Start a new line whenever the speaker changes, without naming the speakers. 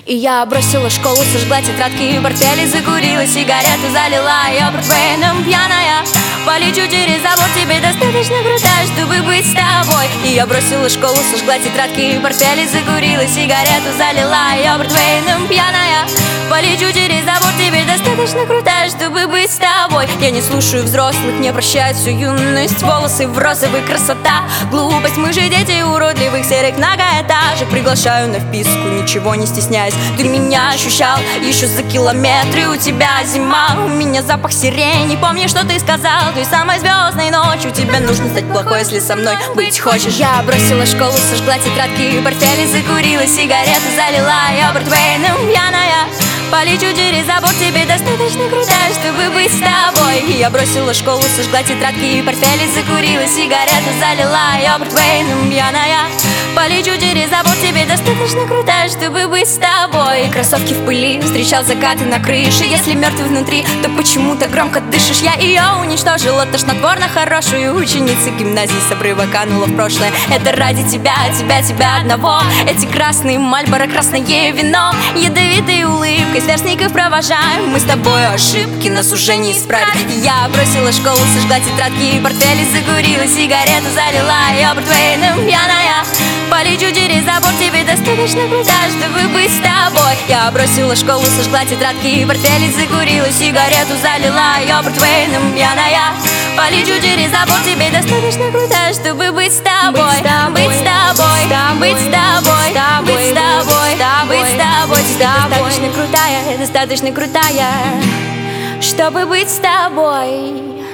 И я бросила школу, сожгла тетрадки и портфели, закурила сигарету, залила ее портвейном пьяная. Полечу через забор, тебе достаточно крутая, чтобы быть с тобой. И я бросила школу, сожгла тетрадки и портфели, закурила сигарету, залила ее портвейном пьяная. Полечу через забор, тебе достаточно крутая, чтобы быть с тобой. Я не слушаю взрослых, не прощаю всю юность. Волосы в розовый, красота, глупость. Мы же дети уродливых серых многоэтажек. Приглашаю на вписку, ничего не стесняясь. Ты меня ощущал еще за километры. У тебя зима, у меня запах сирени. Помни, что ты сказал той самой звездной ночью. Тебе нужно стать плохой, если со мной быть хочешь. Я бросила школу, сожгла тетрадки и портфели, закурила сигарету, залила ее портвейном пьяная. Полечу через забор, тебе достаточно крутая, чтобы быть с тобой. И я бросила школу, сожгла тетрадки и портфели, закурила сигарету, залила ее портвейном пьяная. Полечу через забор, тебе достаточно крутая, чтобы быть с тобой. Кроссовки в пыли, встречал закаты на крыше. Если мертвый внутри, то почему-то громко дышишь. Я ее уничтожила, тошнотворно хорошую ученицу гимназии с обрыва канула в прошлое. Это ради тебя, тебя одного. Эти красные Мальборо, красное вино, ядовитой улыбкой сверстников провожаем. Мы с тобой ошибки нас уже не исправить. Я бросила школу, сожгла тетрадки и портфели, закурила сигарету, залила ее портвейном пьяная. Полечу через забор, тебе достаточно крутая, чтобы быть с тобой. Я бросила школу, сожгла тетрадки и портфели, закурила сигарету, залила ее портвейном пьяная. Полечу через забор, тебе достаточно крутая, чтобы быть с тобой. Быть с тобой, быть с тобой, быть с тобой, быть с тобой. Достаточно крутая, чтобы быть с тобой.